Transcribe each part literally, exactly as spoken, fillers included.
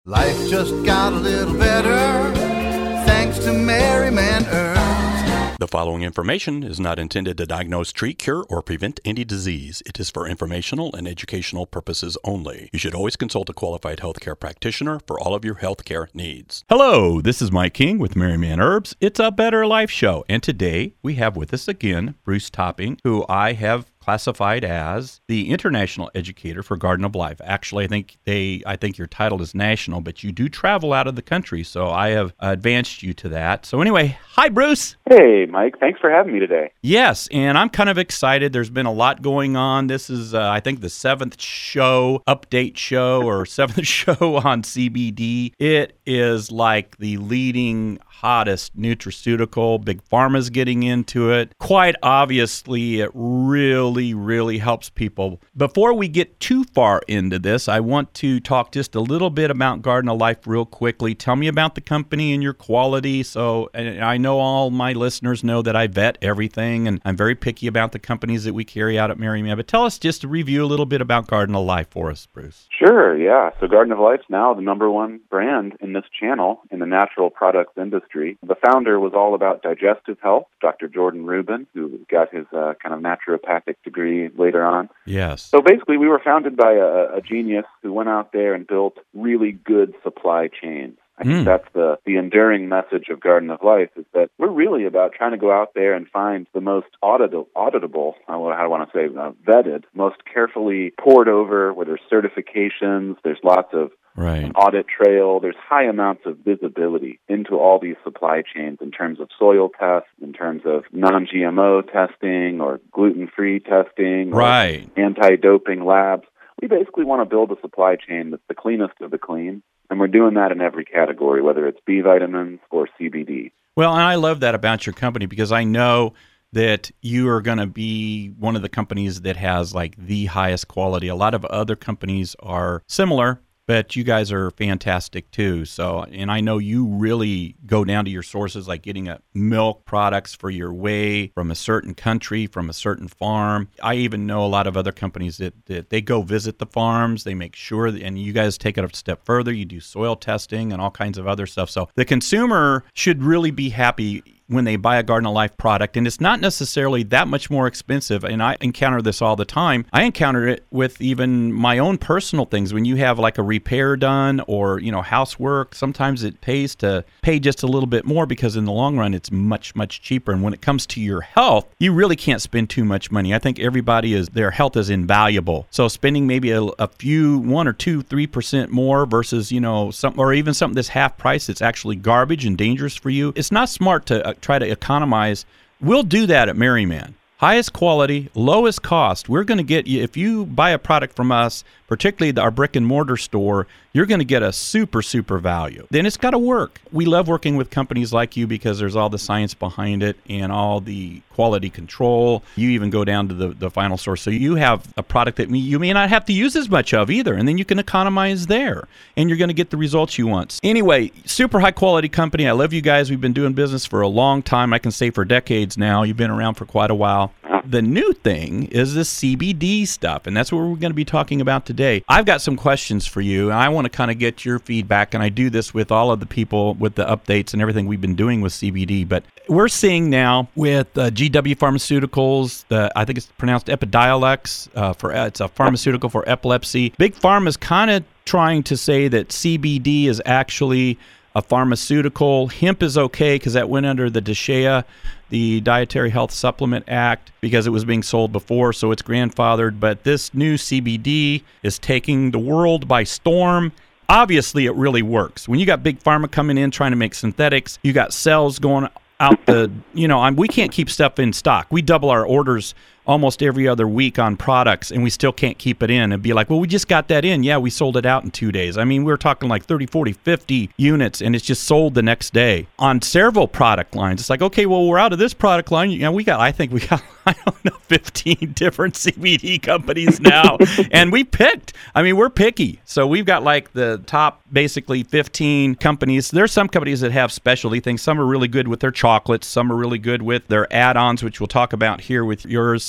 Life just got a little better thanks to Merryman Herbs. The following information is not intended to diagnose, treat, cure, or prevent any disease. It is for informational and educational purposes only. You should always consult a qualified healthcare practitioner for all of your healthcare needs. Hello, this is Mike King with Merryman Herbs. It's a Better Life show, and today we have with us again Bruce Topping, who I have classified as the international educator for Garden of Life. Actually, I think they, I think your title is national, but you do travel out of the country, so I have advanced you to that. So anyway, hi, Bruce. Hey, Mike. Thanks for having me today. Yes, and I'm kind of excited. There's been a lot going on. This is, uh, I think, the seventh show, update show, or seventh show on C B D. It is like the leading, hottest nutraceutical. Big Pharma's getting into it. Quite obviously, it really, really helps people. Before we get too far into this, I want to talk just a little bit about Garden of Life real quickly. Tell me about the company and your quality. So and I know all my listeners know that I vet everything, and I'm very picky about the companies that we carry out at Merryman. But tell us just to review a little bit about Garden of Life for us, Bruce. Sure, yeah. So Garden of Life's now the number one brand in this channel in the natural products industry. The founder was all about digestive health, Doctor Jordan Rubin, who got his uh, kind of naturopathic degree later on. Yes. So basically, we were founded by a, a genius who went out there and built really good supply chains. I think mm. that's the, the enduring message of Garden of Life, is that we're really about trying to go out there and find the most audit- auditable, how do I want to say, uh, vetted, most carefully poured over, where there's certifications, there's lots of Right. an audit trail. There's high amounts of visibility into all these supply chains in terms of soil tests, in terms of non-G M O testing or gluten-free testing, right. or anti-doping labs. We basically want to build a supply chain that's the cleanest of the clean, and we're doing that in every category, whether it's B vitamins or C B D. Well, and I love that about your company, because I know that you are going to be one of the companies that has like the highest quality. A lot of other companies are similar, but you guys are fantastic too. So, and I know you really go down to your sources, like getting a milk products for your whey from a certain country, from a certain farm. I even know a lot of other companies that, that they go visit the farms, they make sure, that, and you guys take it a step further. You do soil testing and all kinds of other stuff. So the consumer should really be happy when they buy a Garden of Life product, and it's not necessarily that much more expensive, and I encounter this all the time. I encounter it with even my own personal things. When you have like a repair done or, you know, housework, sometimes it pays to pay just a little bit more, because in the long run, it's much, much cheaper. And when it comes to your health, you really can't spend too much money. I think everybody is, their health is invaluable. So spending maybe a, a few, one or two, three percent more versus, you know, some, or even something that's half price that's actually garbage and dangerous for you, it's not smart to uh, try to economize. We'll do that at Merryman. Highest quality, lowest cost. We're going to get you, if you buy a product from us, particularly our brick and mortar store, you're going to get a super, super value. Then it's got to work. We love working with companies like you because there's all the science behind it and all the quality control. You even go down to the, the final source. So you have a product that you may not have to use as much of either, and then you can economize there, and you're going to get the results you want. Anyway, super high quality company. I love you guys. We've been doing business for a long time. I can say for decades now. You've been around for quite a while. The new thing is the C B D stuff, and that's what we're going to be talking about today. I've got some questions for you, and I want to kind of get your feedback, and I do this with all of the people with the updates and everything we've been doing with C B D. But we're seeing now with uh, G W Pharmaceuticals, the I think it's pronounced Epidiolex, uh, for uh, it's a pharmaceutical for epilepsy. Big Pharma is kind of trying to say that C B D is actually a pharmaceutical. Hemp is okay because that went under the D S H E A, the Dietary Health Supplement Act, because it was being sold before, so it's grandfathered. But this new C B D is taking the world by storm. Obviously, it really works. When you got Big Pharma coming in trying to make synthetics, you got cells going out the, you know, I'm, we can't keep stuff in stock. We double our orders almost every other week on products, and we still can't keep it in and be like, well, we just got that in. Yeah, we sold it out in two days. I mean, we're talking like thirty, forty, fifty units, and it's just sold the next day. On several product lines, it's like, okay, well, we're out of this product line. You know, we got, I think we got, I don't know, fifteen different C B D companies now, and we picked. I mean, we're picky. So we've got like the top, basically fifteen companies. There's some companies that have specialty things. Some are really good with their chocolates. Some are really good with their add-ons, which we'll talk about here with yours.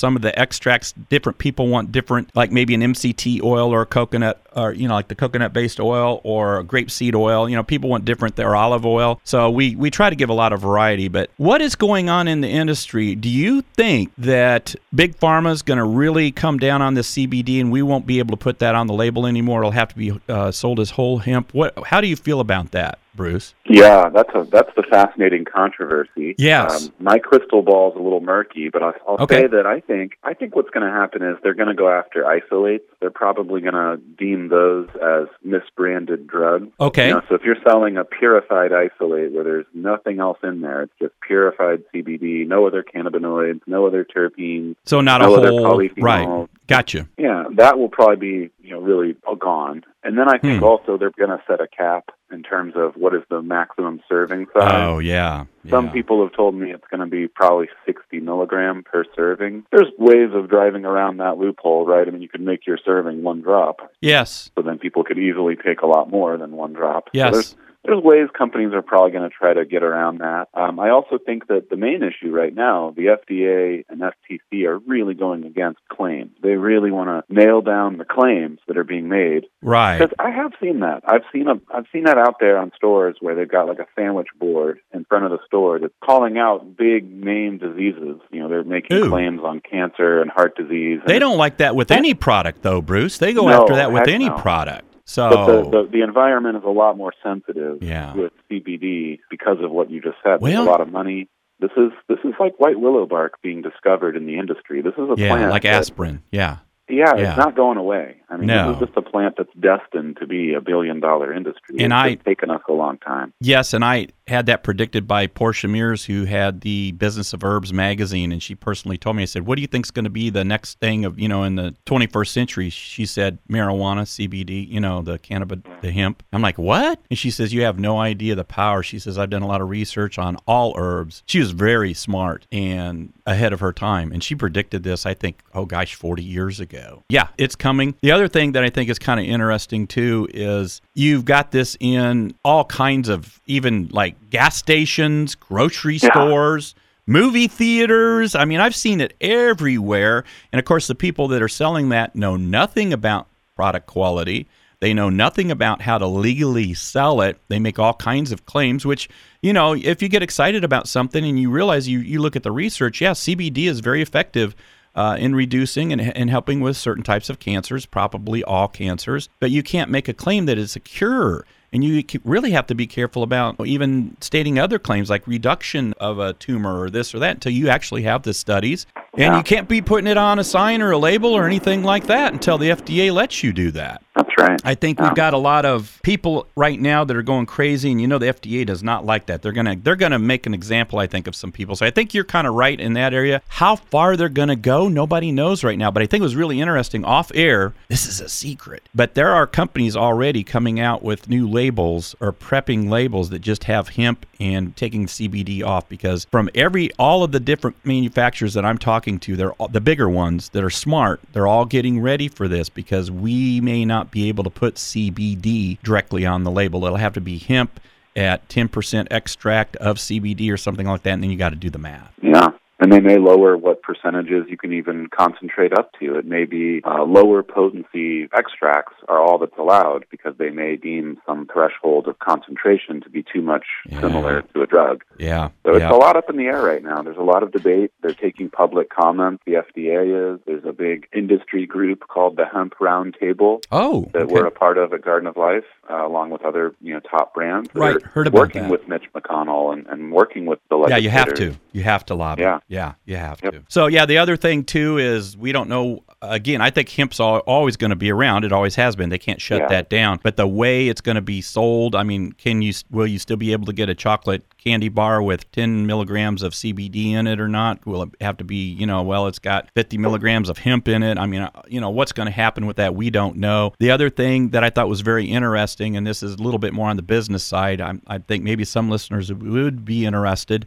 some of the extracts. Different people want different, like maybe an M C T oil or a coconut, or, you know, like the coconut-based oil or a grapeseed oil. You know, people want different, or olive oil. So we, we try to give a lot of variety. But what is going on in the industry? Do you think that Big Pharma is going to really come down on this C B D and we won't be able to put that on the label anymore? It'll have to be uh, sold as whole hemp. What? How do you feel about that, Bruce? Yeah, that's a that's the fascinating controversy. Yes. Um, my crystal ball is a little murky, but I'll, I'll okay. say that I think I think what's going to happen is they're going to go after isolates. They're probably going to deem those as misbranded drugs. Okay. You know, so if you're selling a purified isolate where there's nothing else in there, it's just purified C B D, no other cannabinoids, no other terpenes. So not no a other whole, polyphenols. right? Gotcha. Yeah, that will probably be, you know, really gone. And then I think hmm. also they're going to set a cap in terms of what is the maximum serving size. Oh, yeah. yeah. Some people have told me it's going to be probably sixty milligram per serving. There's ways of driving around that loophole, right? I mean, you could make your serving one drop. Yes. So then people could easily take a lot more than one drop. Yes. So there's, There's ways companies are probably going to try to get around that. Um, I also think that the main issue right now, the F D A and F T C are really going against claims. They really want to nail down the claims that are being made. Right. Because I have seen that. I've seen a, I've seen that out there on stores where they've got like a sandwich board in front of the store that's calling out big name diseases. You know, they're making Ooh. claims on cancer and heart disease. And they don't like that with any product, though, Bruce. They go no, after that with any no. product. So, but the, the, the environment is a lot more sensitive yeah. with C B D because of what you just said. There's well, a lot of money. This is this is like white willow bark being discovered in the industry. This is a yeah, plant like that, aspirin. Yeah. Yeah, yeah, it's not going away. I mean, no. this is just a plant that's destined to be a billion-dollar industry. And it's I, just taken us a long time. Yes, and I had that predicted by Portia Mears, who had the Business of Herbs magazine, and she personally told me, I said, what do you think is going to be the next thing of, you know, in the twenty-first century? She said, marijuana, C B D, you know, the cannabis, the hemp. I'm like, what? And she says, you have no idea the power. She says, I've done a lot of research on all herbs. She was very smart and ahead of her time, and she predicted this, I think, oh gosh, forty years ago. Yeah, it's coming. The other thing that I think is kind of interesting too is you've got this in all kinds of, even like gas stations, grocery yeah. stores, movie theaters. I mean, I've seen it everywhere. And of course, the people that are selling that know nothing about product quality. They know nothing about how to legally sell it. They make all kinds of claims, which, you know, if you get excited about something and you realize you, you look at the research, yeah, C B D is very effective Uh, in reducing and, and helping with certain types of cancers, probably all cancers. But you can't make a claim that it's a cure. And you really have to be careful about even stating other claims like reduction of a tumor or this or that until you actually have the studies. And yeah. you can't be putting it on a sign or a label or anything like that until the F D A lets you do that. That's right. I think yeah. we've got a lot of people right now that are going crazy, and you know the F D A does not like that. They're gonna they're gonna make an example, I think, of some people. So I think you're kind of right in that area. How far they're gonna go, nobody knows right now. But I think it was really interesting off air. This is a secret, but there are companies already coming out with new labels or prepping labels that just have hemp and taking C B D off, because from every all of the different manufacturers that I'm talking to, they're all, the bigger ones that are smart, they're all getting ready for this because we may not be able to put C B D directly on the label. It'll have to be hemp at ten percent extract of C B D or something like that, and then you got to do the math. Yeah. And they may lower what percentages you can even concentrate up to. It may be uh, lower potency extracts are all that's allowed because they may deem some threshold of concentration to be too much yeah. similar to a drug. Yeah. So yeah. it's a lot up in the air right now. There's a lot of debate. They're taking public comments. The F D A is. There's a big industry group called the Hemp Roundtable oh, that okay. we're a part of at Garden of Life, uh, along with other you know top brands. Right. They're Heard about working that. with Mitch McConnell and, and working with the Yeah, legislators. you have to. You have to lobby. Yeah. Yeah, you have Yep. to. So, yeah, the other thing, too, is we don't know. Again, I think hemp's al- always going to be around. It always has been. They can't shut Yeah. that down. But the way it's going to be sold, I mean, can you will you still be able to get a chocolate candy bar with ten milligrams of C B D in it or not? Will it have to be, you know, well, it's got fifty milligrams of hemp in it? I mean, you know, what's going to happen with that? We don't know. The other thing that I thought was very interesting, and this is a little bit more on the business side, I, I think maybe some listeners would be interested.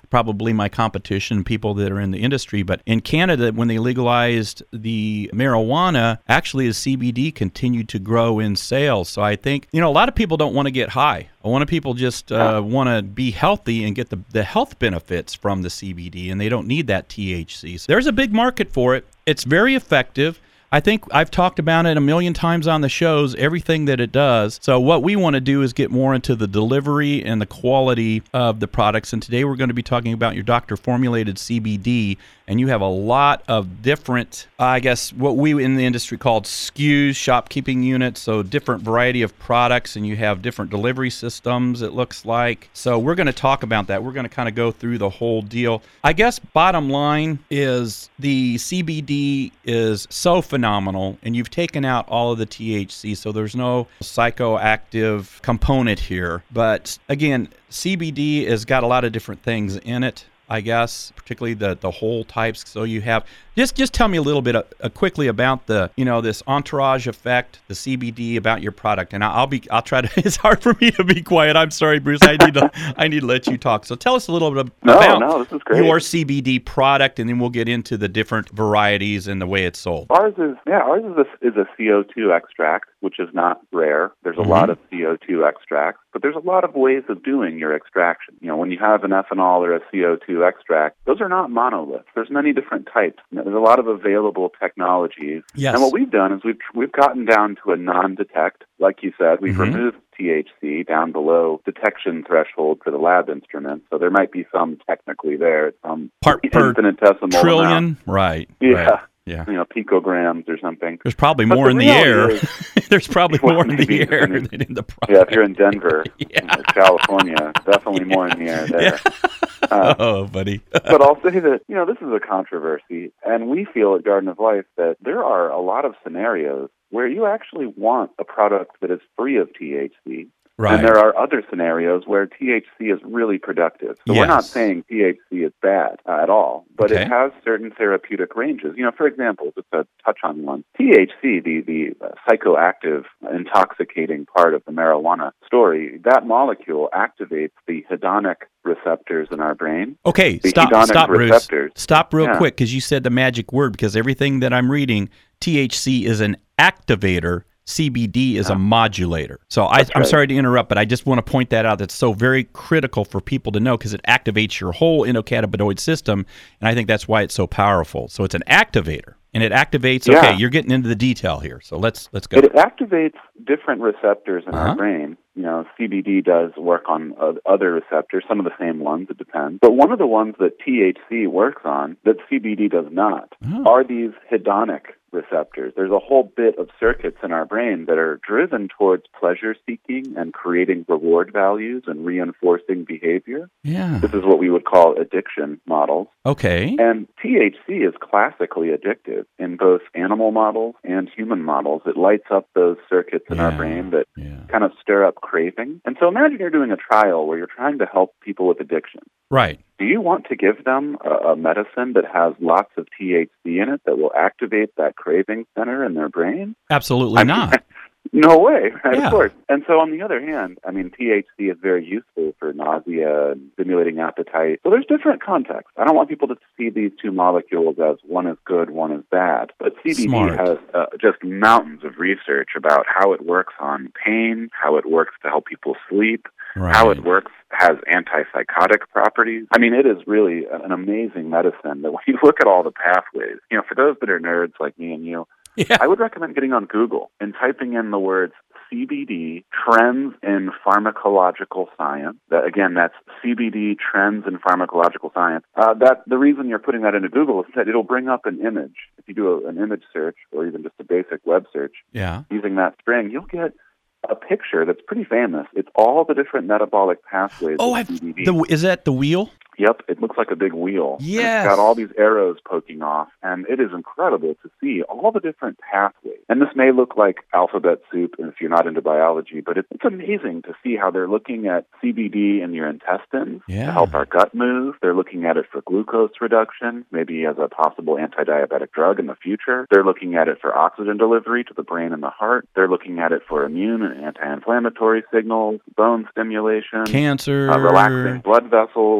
probably my competition, people that are in the industry. But in Canada, when they legalized the marijuana, actually the C B D continued to grow in sales. So I think, you know, a lot of people don't want to get high. A lot of people just uh, want to be healthy and get the, the health benefits from the C B D, and they don't need that T H C. So there's a big market for it. It's very effective. I think I've talked about it a million times on the shows, everything that it does. So what we want to do is get more into the delivery and the quality of the products. And today we're going to be talking about your doctor-formulated C B D. And you have a lot of different, I guess, what we in the industry called S K Us, shopkeeping units, so different variety of products, and you have different delivery systems, it looks like. So we're going to talk about that. We're going to kind of go through the whole deal. I guess bottom line is the C B D is so phenomenal, and you've taken out all of the T H C, so there's no psychoactive component here. But again, C B D has got a lot of different things in it, I guess, particularly the the whole types. So you have just just tell me a little bit uh, uh, quickly about the you know this entourage effect, the C B D, about your product, and I'll be I'll try to. It's hard for me to be quiet. I'm sorry, Bruce. I need to I need to let you talk. So tell us a little bit no, about no, this is great. your C B D product, and then we'll get into the different varieties and the way it's sold. Ours is yeah, ours is a, is a C O two extract, which is not rare. There's a Mm-hmm. lot of C O two extracts, but there's a lot of ways of doing your extraction. You know, when you have an ethanol or a C O two extract, those are not monoliths. There's many different types. You know, there's a lot of available technologies. Yes. And what we've done is we've we've gotten down to a non-detect. Like you said, we've Mm-hmm. removed T H C down below detection threshold for the lab instrument. So there might be some technically there, some Part per infinitesimal trillion, amount. right? Yeah. Right. Yeah. You know, picograms or something. There's probably But more the in the air. reality is- There's probably Well, more in the maybe air in the- than in the product. Yeah, if you're in Denver, Yeah. or California, definitely more in the air there. Yeah. Uh, oh, buddy. but I'll say that, you know, this is a controversy, and we feel at Garden of Life that there are a lot of scenarios where you actually want a product that is free of T H C. Right. And there are other scenarios where T H C is really productive. So we're not Yes. saying T H C is bad uh, at all, but Okay. it has certain therapeutic ranges. You know, for example, just to touch on one, T H C, the, the uh, psychoactive, intoxicating part of the marijuana story, that molecule activates the hedonic receptors in our brain. Okay, The stop, hedonic stop, Bruce. receptors. Stop real Yeah. quick, because you said the magic word, because everything that I'm reading, T H C is an activator, C B D is a modulator. So I, I'm right. sorry to interrupt, but I just want to point that out. That's so very critical for people to know, because it activates your whole endocannabinoid system, and I think that's why it's so powerful. So it's an activator, and it activates. Okay, Yeah. you're getting into the detail here, so let's let's go. It activates different receptors in Uh-huh. our brain. You know, C B D does work on uh, other receptors, some of the same ones, it depends. But one of the ones that T H C works on that C B D does not Oh. are these hedonic receptors. There's a whole bit of circuits in our brain that are driven towards pleasure seeking and creating reward values and reinforcing behavior. Yeah. This is what we would call addiction models. Okay. And T H C is classically addictive in both animal models and human models. It lights up those circuits in our Yeah, brain that yeah. kind of stir up craving. And so imagine you're doing a trial where you're trying to help people with addiction. Right. Do you want to give them a, a medicine that has lots of T H C in it that will activate that craving center in their brain? Absolutely I mean, not. No way, right? Yeah. Of course. And so on the other hand, I mean, T H C is very useful for nausea and stimulating appetite. So there's different contexts. I don't want people to see these two molecules as one is good, one is bad. But C B D Smart. has uh, just mountains of research about how it works on pain, how it works to help people sleep, Right. how it works, has antipsychotic properties. I mean, it is really an amazing medicine that when you look at all the pathways, you know, for those that are nerds like me and you, Yeah. I would recommend getting on Google and typing in the words C B D trends in pharmacological science. That, again, that's C B D trends in pharmacological science. Uh, that the reason you're putting that into Google is that it'll bring up an image. If you do a, an image search or even just a basic web search Yeah. using that string, you'll get a picture that's pretty famous. It's all the different metabolic pathways Oh, of I've, C B D. the, is that the wheel? Yep, it looks like a big wheel. And Yes. It's got all these arrows poking off, and it is incredible to see all the different pathways. And this may look like alphabet soup if you're not into biology, but it's, it's amazing to see how they're looking at C B D in your intestines Yeah. to help our gut move. They're looking at it for glucose reduction, maybe as a possible anti-diabetic drug in the future. They're looking at it for oxygen delivery to the brain and the heart. They're looking at it for immune and anti-inflammatory signals, bone stimulation, Cancer. uh, relaxing blood vessels. I mean, Yeah.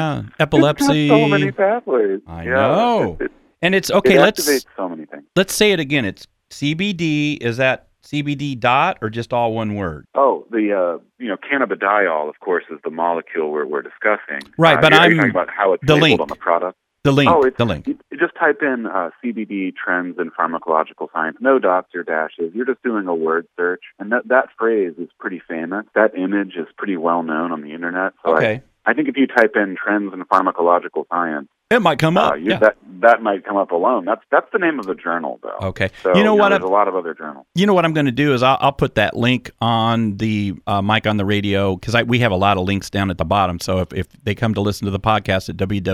Yeah, epilepsy. It's got so many pathways. I yeah, know. It, it, and it's okay. it let's activates so many things. Let's say it again. It's C B D. Is that C B D dot or just all one word? Oh, the uh, you know cannabidiol, of course, is the molecule we're we're discussing. Right, uh, but you're, I'm you're talking about how it's the labeled link. on the product. The link. Oh, it's, the link. You, you just type in uh, C B D trends in pharmacological science. No dots or dashes. You're just doing a word search, and that that phrase is pretty famous. That image is pretty well known on the internet. So Okay. I, I think if you type in trends in pharmacological science, It might come up. uh, you, yeah. that that might come up alone. That's that's the name of the journal, though. Okay. So, you know what? There's I'm- a lot of other journals. You know what I'm going to do is I'll, I'll put that link on the uh, Mike on the Radio, because we have a lot of links down at the bottom. So if, if they come to listen to the podcast at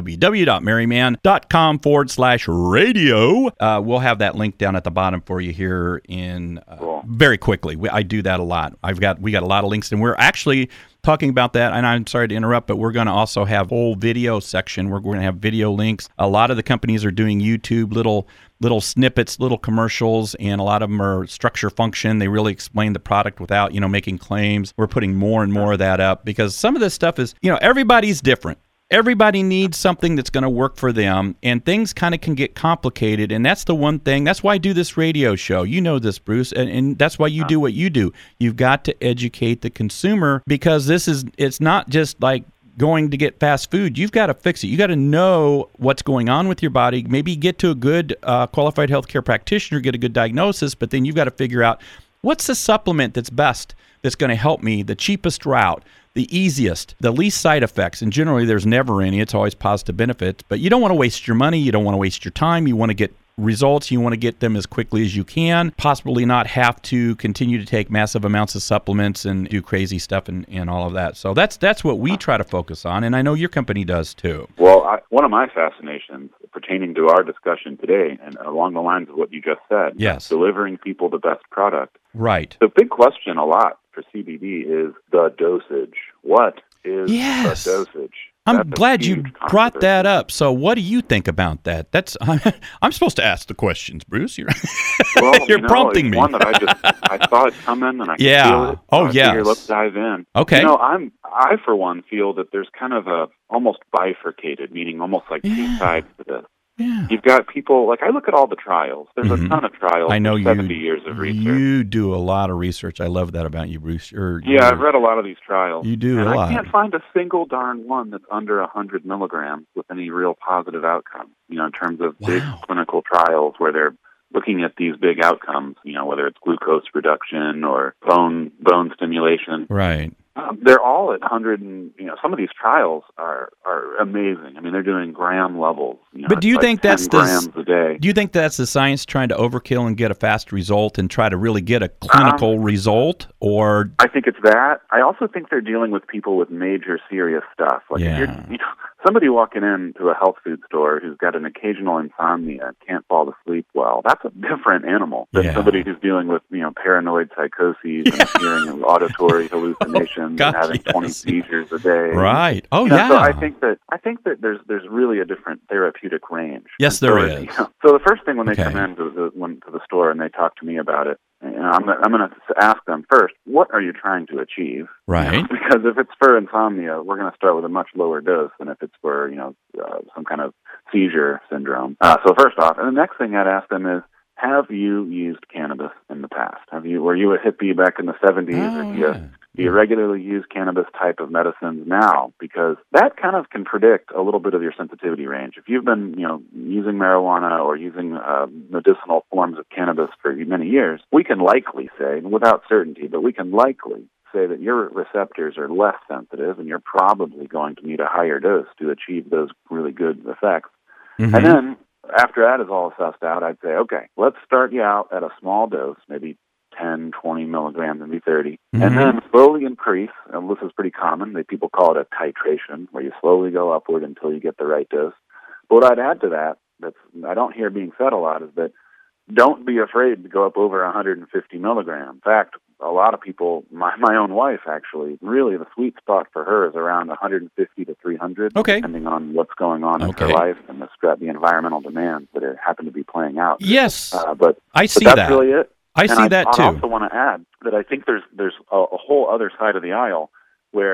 www.merryman.com forward slash radio, uh, we'll have that link down at the bottom for you here in uh, Cool. very quickly. We, I do that a lot. I've got we got a lot of links, and we're actually talking about that, and I'm sorry to interrupt, but we're going to also have a whole video section. We're going to have video links. A lot of the companies are doing YouTube little little snippets, little commercials, and a lot of them are structure function. They really explain the product without, you know, making claims. We're putting more and more of that up because some of this stuff is, you know, everybody's different. Everybody needs something that's going to work for them, and things kind of can get complicated, and that's the one thing. That's why I do this radio show. You know this, Bruce, and, and that's why you do what you do. You've got to educate the consumer because this is, it's not just like going to get fast food. You've got to fix it. You got to know what's going on with your body, maybe get to a good uh, qualified healthcare practitioner, get a good diagnosis, but then you've got to figure out what's the supplement that's best, that's going to help me, the cheapest route, the easiest, the least side effects, and generally there's never any. It's always positive benefits, but you don't want to waste your money. You don't want to waste your time. You want to get results. You want to get them as quickly as you can, possibly not have to continue to take massive amounts of supplements and do crazy stuff and, and all of that. So that's that's what we try to focus on, and I know your company does too. Well, I, one of my fascinations pertaining to our discussion today, and along the lines of what you just said, Yes. delivering people the best product. Right. The big question a lot for C B D is the dosage. What is Yes. the dosage? I'm That's a glad you huge brought controversy. that up. So what do you think about that? That's I'm, I'm supposed to ask the questions, Bruce. You're, Well, you're you know, prompting it's me. one that I just I saw it coming and I could Yeah. feel it. Oh, so I figured, yes. let's dive in. Okay. You know, I'm I for one feel that there's kind of a almost bifurcated, meaning almost like Yeah. two sides to this. Yeah. You've got people, like I look at all the trials. There's Mhm. a ton of trials. I know for you. seventy years of research. You do a lot of research. I love that about you, Bruce. Or, Yeah, I've read a lot of these trials. You do and a I lot. can't find a single darn one that's under one hundred milligrams with any real positive outcome, you know, in terms of big Wow. clinical trials where they're looking at these big outcomes, you know, whether it's glucose reduction or bone bone stimulation. Right. Um, they're all at one hundred, and you know, some of these trials are are amazing. I mean, they're doing gram levels. You know, But do it's you like think ten that's the- grams a day? Do you think that's the science trying to overkill and get a fast result and try to really get a clinical Um, result? Or I think it's that. I also think they're dealing with people with major serious stuff. Like if Yeah. you're, you know, somebody walking into a health food store who's got an occasional insomnia and can't fall to sleep well, that's a different animal than Yeah. somebody who's dealing with, you know, paranoid psychoses and hearing and auditory hallucinations gosh, and having twenty yes. seizures a day. right. Oh You know, yeah. So I think that I think that there's there's really a different therapeutic range. Yes, And so there it- is. you know, so the first thing when they Okay. come into the when, to the store and they talk to me about it, you know, I'm I'm going to ask them first, what are you trying to achieve? Right. Because if it's for insomnia, we're going to start with a much lower dose than if it's for, you know, uh, some kind of seizure syndrome. Uh, so first off, and the next thing I'd ask them is, have you used cannabis in the past? Have you were you a hippie back in the seventies? Oh, or do you, yeah. do you regularly use cannabis type of medicines now? Because that kind of can predict a little bit of your sensitivity range. If you've been, you know, using marijuana or using uh, medicinal forms of cannabis for many years, we can likely say, without certainty, but we can likely say that your receptors are less sensitive and you're probably going to need a higher dose to achieve those really good effects. Mhm. And then after that is all sussed out, I'd say, okay, let's start you out at a small dose, maybe ten, twenty milligrams, maybe thirty, Mhm. and then slowly increase. And this is pretty common. They, people call it a titration, where you slowly go upward until you get the right dose. But what I'd add to that, that's I don't hear being said a lot, is that don't be afraid to go up over one hundred fifty milligrams. In fact, a lot of people, my, my own wife actually, really the sweet spot for her is around one hundred fifty to three hundred, Okay. depending on what's going on in Okay. her life and the, stra- the environmental demands that are, happen to be playing out. Yes. Uh, but, I but see that's that. really it. I And see I, that I too. also want to add that I think there's there's a, a whole other side of the aisle where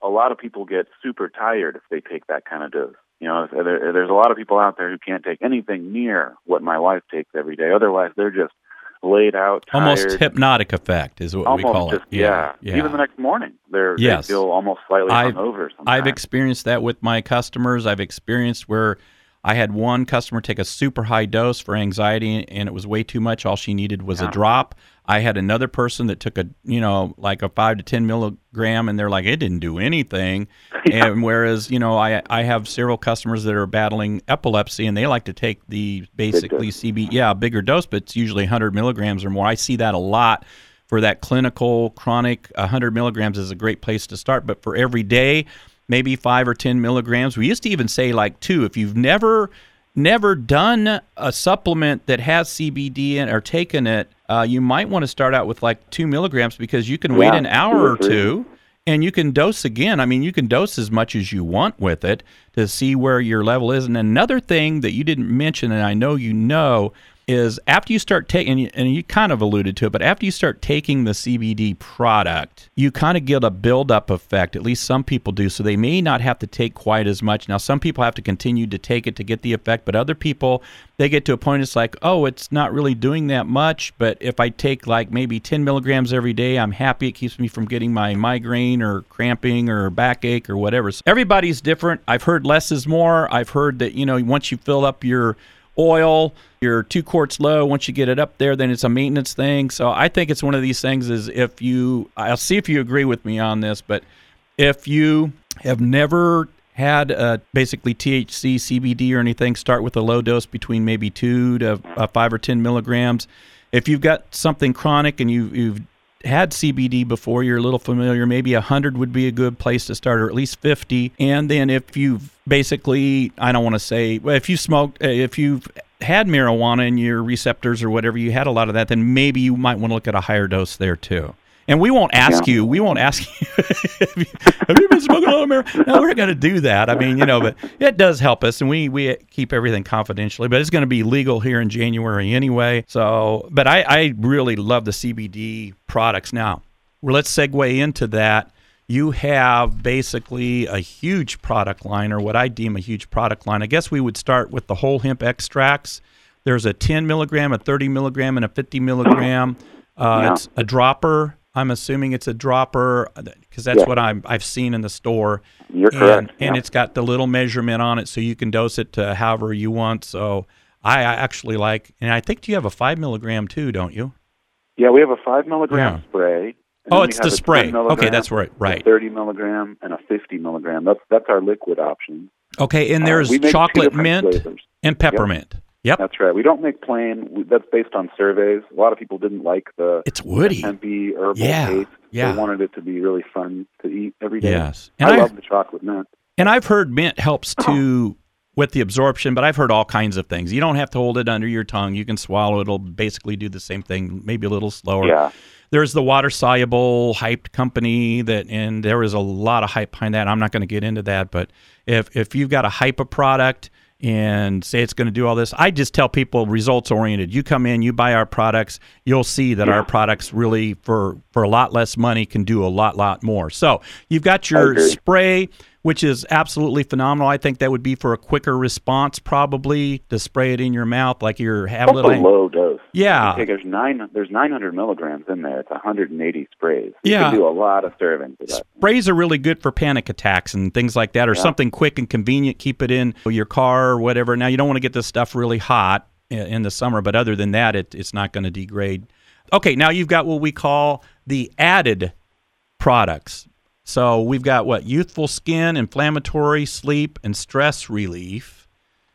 a lot of people get super tired if they take that kind of dose. You know, there, there's a lot of people out there who can't take anything near what my wife takes every day. Otherwise, they're just laid out, tired. Almost hypnotic effect is what almost we call just, it. Yeah. yeah. Even the next morning, they're, yes. they feel almost slightly I've, hungover sometimes. I've experienced that with my customers. I've experienced where I had one customer take a super high dose for anxiety, and it was way too much. All she needed was yeah. a drop. I had another person that took a, you know, like a five to ten milligram, and they're like, it didn't do anything. yeah. And whereas, you know, I I have several customers that are battling epilepsy, and they like to take the basically C B, yeah, a bigger dose, but it's usually one hundred milligrams or more. I see that a lot for that clinical chronic. one hundred milligrams is a great place to start, but for every day, maybe five or ten milligrams. We used to even say like two. If you've never never done a supplement that has C B D in or taken it, uh, you might want to start out with like two milligrams because you can yeah, wait an hour or two. two and you can dose again. I mean, you can dose as much as you want with it to see where your level is. And another thing that you didn't mention, and I know you know, is after you start taking, and you kind of alluded to it, but after you start taking the C B D product, you kind of get a build-up effect. At least some people do, so they may not have to take quite as much. Now, some people have to continue to take it to get the effect, but other people, they get to a point it's like, oh, it's not really doing that much, but if I take like maybe ten milligrams every day, I'm happy. It keeps me from getting my migraine or cramping or backache or whatever. So everybody's different. I've heard less is more. I've heard that, you know, once you fill up your oil, you're two quarts low. Once you get it up there, then it's a maintenance thing. So I think it's one of these things is if you, I'll see if you agree with me on this, but if you have never had a basically T H C, C B D or anything, start with a low dose between maybe two to uh, five or ten milligrams. If you've got something chronic and you, you've had C B D before, you're a little familiar, maybe one hundred would be a good place to start, or at least fifty. And then if you've basically, I don't want to say, well, if you smoked, if you've had marijuana in your receptors or whatever, you had a lot of that, then maybe you might want to look at a higher dose there too. And we won't ask yeah. you, we won't ask you, have, you have you been smoking a lot of marijuana? No, we're going to do that. I mean, you know, but it does help us, and we, we keep everything confidentially, but it's going to be legal here in January anyway. So, but I, I really love the C B D products. Now, well, let's segue into that. You have basically a huge product line, or what I deem a huge product line. I guess we would start with the whole hemp extracts. There's a ten milligram, a thirty milligram, and a fifty milligram. Uh, yeah. It's a dropper. I'm assuming it's a dropper because that's yeah. what I'm, I've seen in the store. You're and, correct. And yeah. it's got the little measurement on it so you can dose it to however you want. So I, I actually like, and I think you have a five milligram too, don't you? Yeah, we have a five milligram yeah. spray. Oh, it's the spray. Okay, that's right. Right. A thirty milligram and a fifty milligram. That's that's our liquid option. Okay, and there's uh, chocolate mint flavors. And peppermint. Yep. Yep. That's right. We don't make plain. We, that's based on surveys. A lot of people didn't like the it's woody, hempy herbal yeah. taste. Yeah. They wanted it to be really fun to eat every day. Yes. And I, I love I've, the chocolate mint. And I've heard mint helps too with the absorption, but I've heard all kinds of things. You don't have to hold it under your tongue. You can swallow it. It'll basically do the same thing, maybe a little slower. Yeah. There's the water-soluble hyped company, that, and there is a lot of hype behind that. I'm not going to get into that, but if if you've got a hype a product and say it's going to do all this, I just tell people results-oriented. You come in, you buy our products, you'll see that yeah. our products really, for, for a lot less money, can do a lot, lot more. So you've got your spray, which is absolutely phenomenal. I think that would be for a quicker response, probably, to spray it in your mouth like you're having a little... a low dose. Yeah. Take, there's nine. There's nine hundred milligrams in there. It's one hundred eighty sprays. You yeah. can do a lot of servings with that. Sprays are really good for panic attacks and things like that, or yeah. something quick and convenient. Keep it in your car or whatever. Now, you don't want to get this stuff really hot in the summer, but other than that, it, it's not going to degrade. Okay, now you've got what we call the added products. So we've got what? Youthful skin, inflammatory, sleep, and stress relief.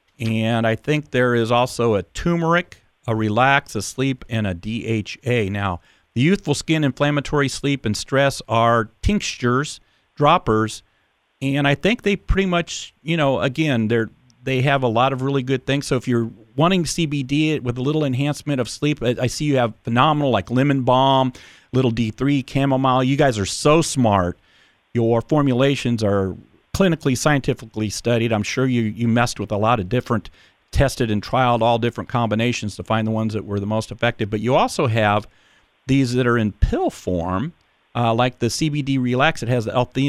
And I think there is also a turmeric, a relax, a sleep, and a D H A. Now, the youthful skin, inflammatory, sleep, and stress are tinctures, droppers, and I think they pretty much, you know, again, they're they have a lot of really good things. So if you're wanting C B D with a little enhancement of sleep, I see you have phenomenal like lemon balm, little D three, chamomile. You guys are so smart. Your formulations are clinically, scientifically studied. I'm sure you, you messed with a lot of different, tested and trialed all different combinations to find the ones that were the most effective. But you also have these that are in pill form, uh, like the C B D Relax. It has the L-theanine.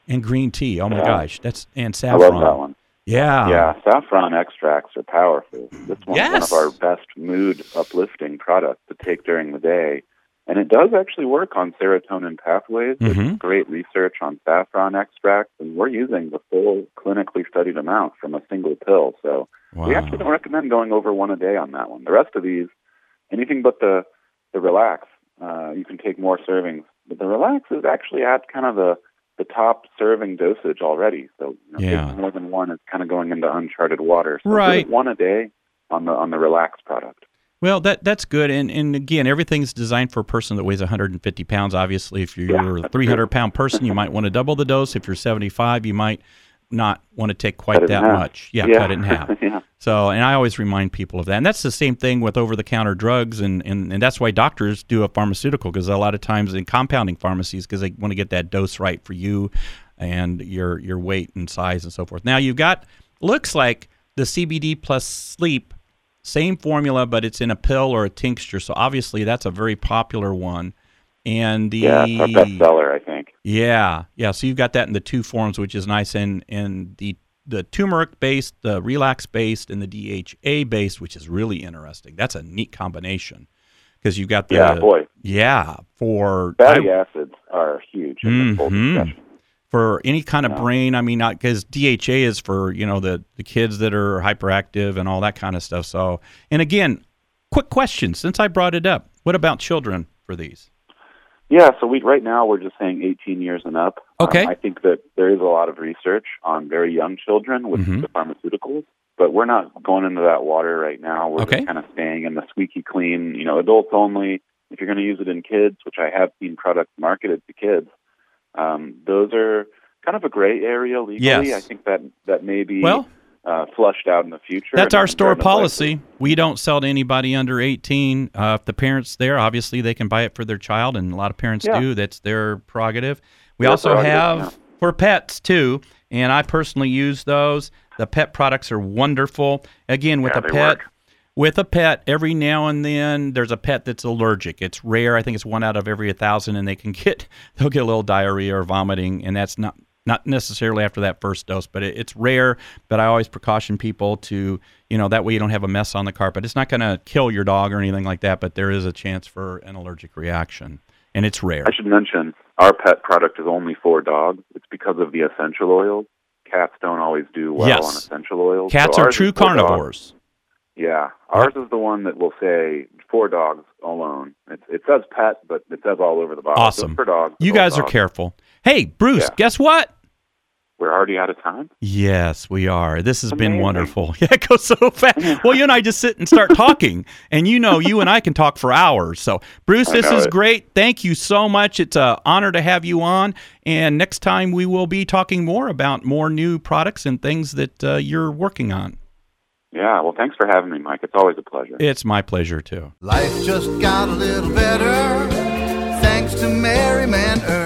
And green tea. Oh, my yeah. gosh. That's And I saffron. love that one. Yeah. Yeah, saffron extracts are powerful. This one's Yes. one of our best mood-uplifting products to take during the day. And it does actually work on serotonin pathways. Mm-hmm. There's great research on saffron extracts, and we're using the full clinically studied amount from a single pill. So Wow. we actually don't recommend going over one a day on that one. The rest of these, anything but the, the Relax, uh, you can take more servings. But the Relax is actually at kind of the the top serving dosage already. So you know, Yeah. taking more than one is kind of going into uncharted water. So Right. do one a day on the on the Relax product. Well, that that's good. And, and again, everything's designed for a person that weighs one hundred fifty pounds. Obviously, if you're Yeah, a three hundred pound person, you might want to double the dose. If you're seventy-five, you might not want to take quite Cut it in that half. much. Yeah, Yeah. cut it in half. Yeah. So, and I always remind people of that. And that's the same thing with over-the-counter drugs, and, and, and that's why doctors do a pharmaceutical, because a lot of times in compounding pharmacies, because they want to get that dose right for you and your your weight and size and so forth. Now, you've got, looks like the C B D plus sleep, same formula, but it's in a pill or a tincture. So obviously that's a very popular one. And the Yeah, it's our bestseller, I think. Yeah, yeah. So you've got that in the two forms, which is nice, and and the the turmeric based, the relax based, and the D H A based, which is really interesting. That's a neat combination because you've got the Yeah, boy. yeah for Fatty I- acids are huge in this whole Mhm. discussion. for any kind of Yeah. brain. I mean, not because D H A is for you know the the kids that are hyperactive and all that kind of stuff. So, and again, quick question since I brought it up, what about children for these? Yeah, so we right now we're just saying eighteen years and up. Okay. Um, I think that there is a lot of research on very young children with Mhm. the pharmaceuticals, but we're not going into that water right now. We're Okay. just kind of staying in the squeaky clean, you know, adults only. If you're going to use it in kids, which I have seen products marketed to kids, um, those are kind of a gray area legally. Yes. I think that that may be Well, uh, flushed out in the future. that's and our I'm store very much policy. We don't sell to anybody under eighteen. Uh, if the parent's there, obviously they can buy it for their child, and a lot of parents Yeah. do. That's their prerogative. We Their also prerogative, have yeah. for pets too, and I personally use those. The pet products are wonderful. Again, with Yeah, a they pet, work. with a pet, every now and then there's a pet that's allergic. It's rare. I think it's one out of every a thousand, and they can get they'll get a little diarrhea or vomiting, and that's not. Not necessarily after that first dose, but it, it's rare. But I always precaution people to, you know, that way you don't have a mess on the carpet. It's not going to kill your dog or anything like that, but there is a chance for an allergic reaction, and it's rare. I should mention our pet product is only for dogs. It's because of the essential oils. Cats don't always do well Yes. on essential oils. Cats So are ours true is for dogs. carnivores. Yeah, ours is the one that will say for dogs alone. It, it says pet, but it says all over the bottle. Awesome. So for dogs. You adult guys are dogs. careful. Hey, Bruce, Yeah. guess what? We're already out of time. Yes, we are. This has been Amazing. wonderful. Yeah, it goes so fast. Well, you and I just sit and start talking, and you know, you and I can talk for hours. So, Bruce, I this know is it. great. Thank you so much. It's an honor to have you on. And next time we will be talking more about more new products and things that uh, you're working on. Yeah, well, thanks for having me, Mike. It's always a pleasure. It's my pleasure, too. Life just got a little better thanks to Merry Man Earl.